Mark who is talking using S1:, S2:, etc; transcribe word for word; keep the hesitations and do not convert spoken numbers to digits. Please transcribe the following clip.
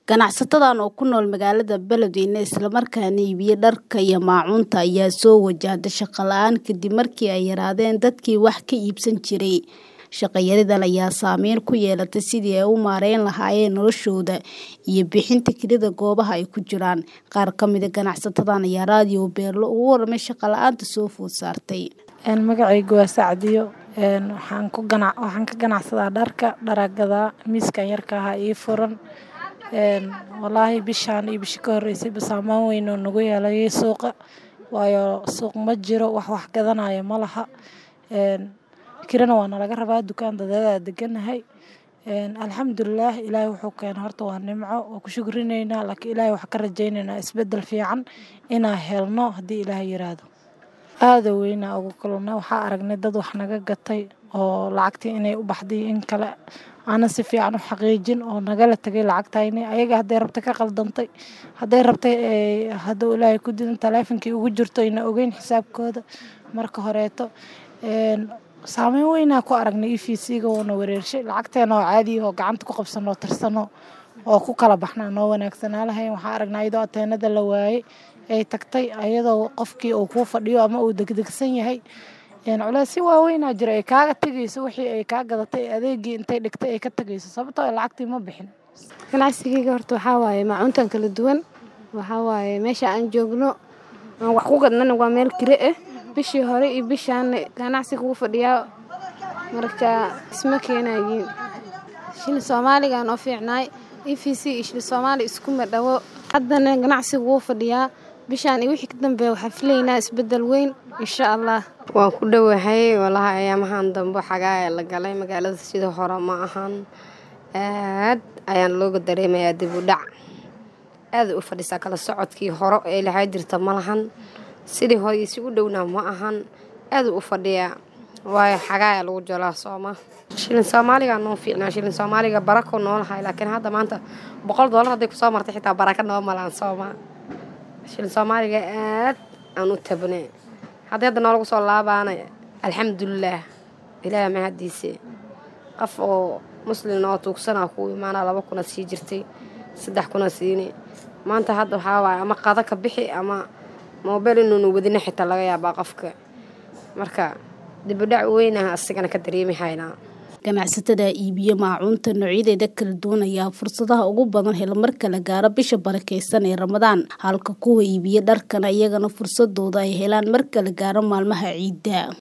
S1: Ganacsatadan oo ku nool magaalada Beledweyne isla markaana iibiya dharka iyo maacuunta ayaa soo wajahday shaqo la'aan kadib markii ay yaraadeen dadkii wax ka iibsan jiray. Shaqo yaridan ayaa saameyn ku yeelatay sidii ay u maareyn lahaayeen noloshooda iyo bixinta kirada goobaha ay ku jiraan. Qaar ka mid ah ganacsatadan ayaa raadiyo Beerlo ugu warramay shaqo la'aanta soo food saartay.
S2: Magacaygu waa Sacdiyo. Waxaan ku ganac waxaan ka ganacsadaa dharka, dharagada, miiskan yarka ah ii furan. Wallaahi bishaan iyo bishii ka horeysay saameyn weyn oo nagu yeelay suuqa. Waayo suuq ma jiro, wax wax gadanayo ma laha. Kirana waa nalaga rabaa dukaan dadada deganahay. Alxamdulillaah Ilaahay wuxuu keenay horta waa nimco oo ku shukrineynaa laakiin Ilaahay wax ka rajaynaynaa isbedel fiican inaan helno haddii Ilaahay yiraahdo. Aad weyna ugu kulana waxaa aragnay dad wax naga gatay oo lacagtii inay u baxday in kale ana si fiican u xaqiijin oo nagala tagay lacagtayni ayaga haday rabta ka qaldantay haday rabtay haduu Ilaahay ku diin taleefankii ugu jirto ina ogeyn xisaabkooda marka horeeto een saameyn weyn ku aragnay E V C-ga oo na wareershay lacagteena oo caadi oo gacanta ku qabsano tirsano oo ku kala baxnaa noo wanaagsanaa lahayn waxaa aragnay iyadoo ateenada la waayay ay tagtay ayadoo qofkii uu ku fadhiyo ama uu degdegsan yahay een culays si waaweyn jira ay kaaga tagayso wixii ay ka gadatay adeegii intay dhigtay ay ka tagayso sababtoo ah lacagtii ma bixin.
S3: Ganacsiga horta waxa waaye maacuuntan kala duwan waxa waaye meesha aan joogno aan wax ku gadnana waa meel kire ah bishii hore iyo bishaan ganacsiga uu fadhiyaa marka isma keenayin shil Soomaaliga oo fiicnay E V C ishil Soomaali isku madhawo haddana ganacsiga uu fadhiyaa bishaan iyo wixii ka dambeeyay waxa filaynaa isbedel weyn insha Allah.
S4: Waan ku dhawahay walahi ayaamahan dambe xagaa la galay magaalada sida hore ma ahan aad ayaan looga dareemayaa dib u dhac aad u fadhiisa kala socodkii hore ee la jirta ma lahan sidii hore si u dhowna ma ahan aad u fadhiya way xagaa lagu jala Sooma shilin Soomaaliga noo fiicnaa shilin Soomaaliga barako noo lahay laakiin hadda maanta boqol dollar haday ku soo martay xitaa baraka noo malaan Sooma shilin Soomaaliga aad aan u tabnay hadda noo lagu soo laabaanay alxamdulillah Ilaahay ma hadiisay qof oo muslim oo tuugsana ku iimaana laba kuna sii jirtay saddex kuna siini maanta hadda waxa waay ama qada ka bixi ama mobile inuu wadina xitaa laga yaabaa qofka marka dib u dhac weyn ah asigana ka dareemi hayna.
S1: Ganacsatada iibiya maacuunta noocyada kala duwan ayaa fursadaha ugu badan hel marka la gaaro bisha barakeysan ee Ramadaan halka kuwa iibiya dharkana iyagana fursadooda ay helaan marka la gaaro maalmaha ciida.